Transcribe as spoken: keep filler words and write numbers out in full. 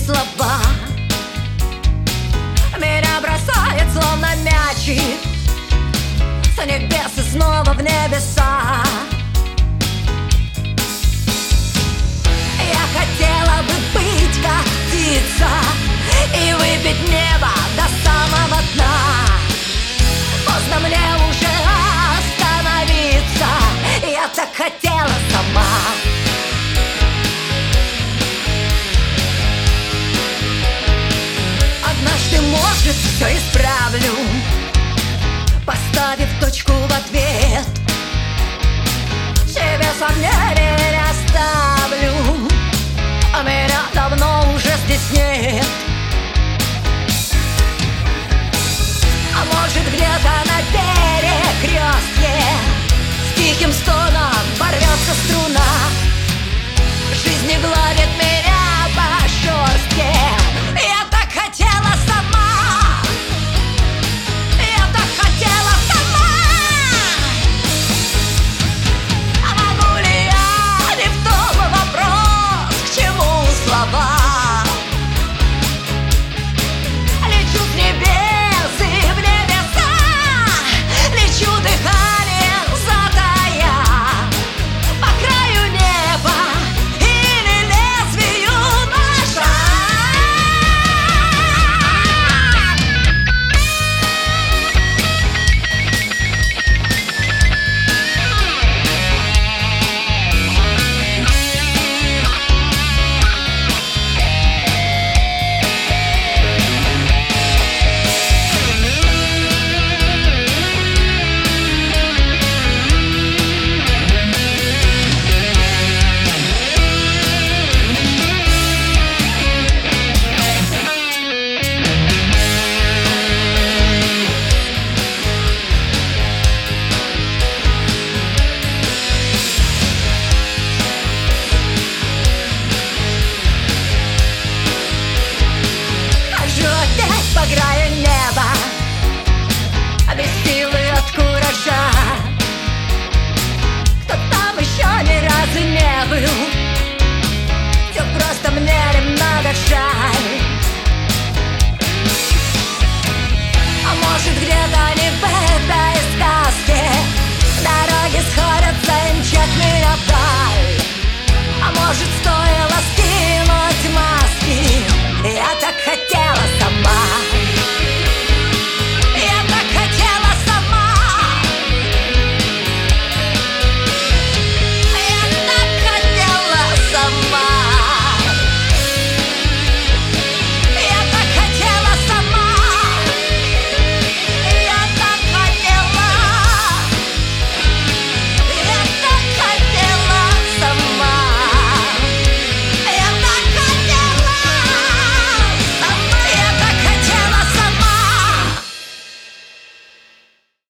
слова. Меня бросает словно мячик с небес и снова в небеса. Я хотела бы быть как птица и выпить небо до самого дна. Поздно мне уже остановиться, я так хотела сама. Однажды, может, все исправлю, поставив точку в ответ. Себе сомнений не оставлю, а меня давно уже здесь нет. А может, где-то на перекрестке с тихим стоном порвется струна. Жизнь не гладит меня